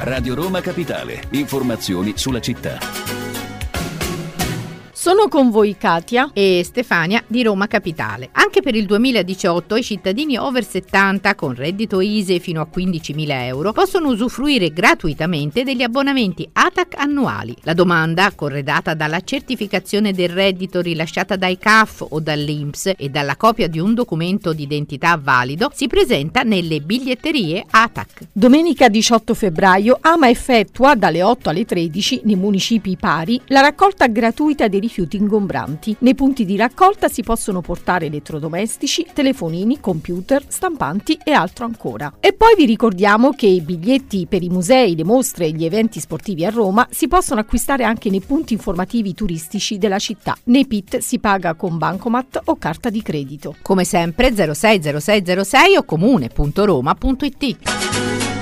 Radio Roma Capitale. Informazioni sulla città. Sono con voi Katia e Stefania di Roma Capitale. Anche per il 2018 i cittadini over 70 con reddito ISEE fino a 15.000 euro possono usufruire gratuitamente degli abbonamenti ATAC annuali. La domanda, corredata dalla certificazione del reddito rilasciata dai CAF o dall'INPS e dalla copia di un documento di identità valido, si presenta nelle biglietterie ATAC. Domenica 18 febbraio AMA effettua dalle 8 alle 13 nei municipi pari la raccolta gratuita dei rifiuti ingombranti. Nei punti di raccolta si possono portare elettrodomestici, telefonini, computer, stampanti e altro ancora. E poi vi ricordiamo che i biglietti per i musei, le mostre e gli eventi sportivi a Roma si possono acquistare anche nei punti informativi turistici della città. Nei PIT si paga con bancomat o carta di credito. Come sempre 060606 o comune.roma.it.